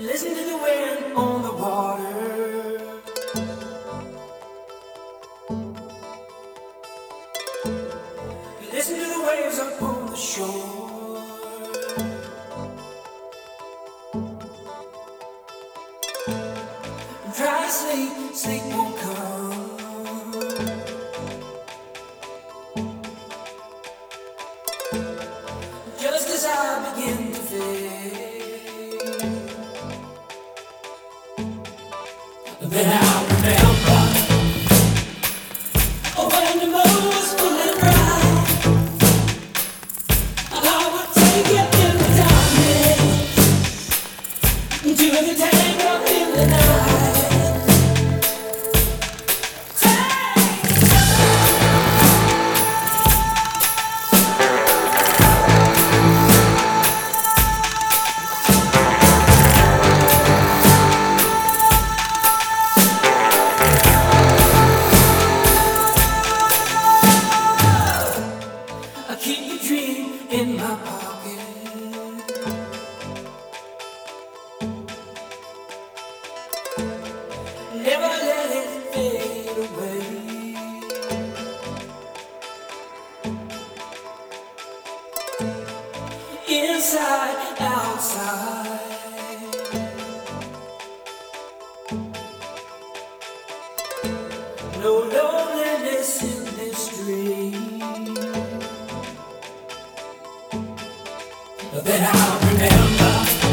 Listen to the wind on the water. Listen to the waves up on the shore. Try to sleep, sleep won't come. Just as I begin to fade, then I'll remember when the moon was full and bright. I would take you in the darkness to the tangle in the night. I keep the dream in my pocket. Never let it fade away. Inside, outside. No loneliness in this dream. Then I'll remember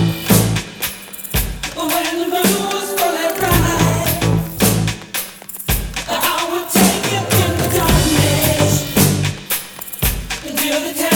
when the moon was full and bright. I would take you in the darkness until the